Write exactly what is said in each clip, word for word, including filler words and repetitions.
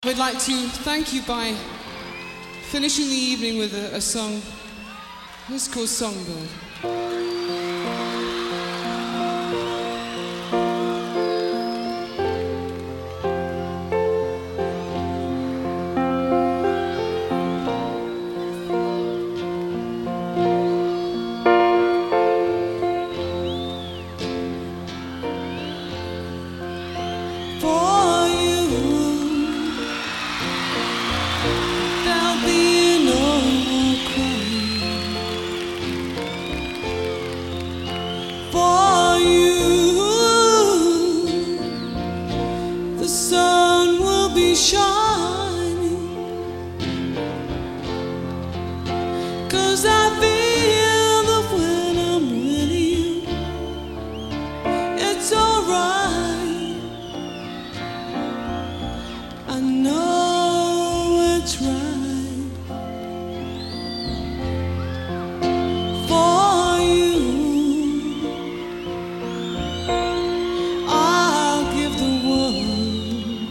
I'd like to thank you by finishing the evening with a, a song. It's called Songbird. Shining, 'cause I feel that when I'm with you, it's alright. I know it's right for you. I'll give the world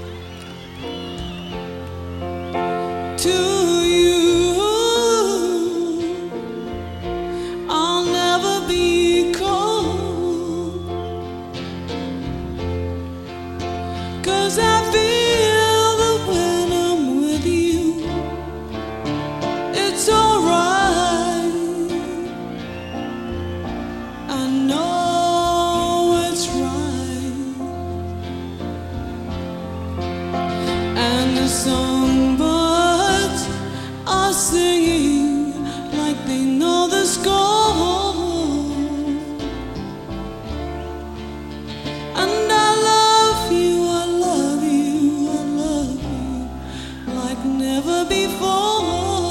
to you. I'll never be cold, 'cause I feel that when I'm with you, it's alright. I know it's right. And the songbirds are singing like they know the score, and I love you, I love you, I love you like never before.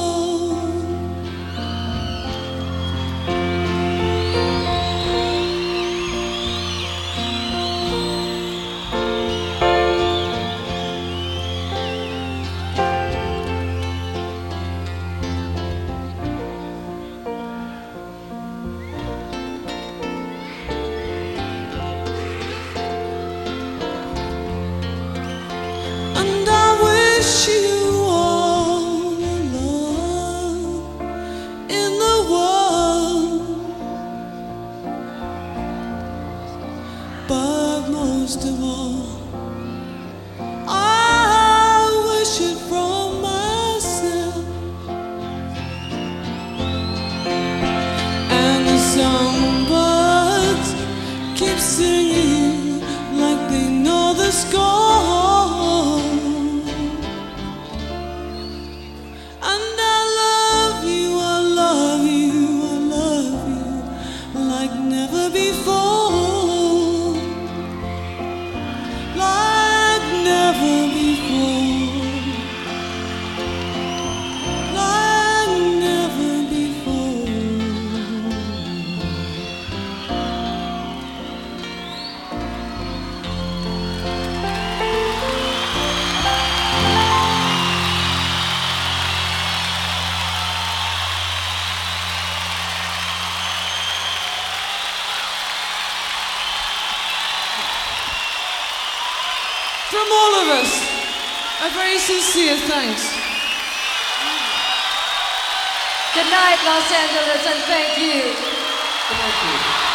But most of all, I wish it from myself. And the songbirds keep singing like they know the score, and I love you, I love you, I love you like never before. Never before, like never before. From all of us, a very sincere thanks. Good night, Los Angeles, and thank you. Thank you.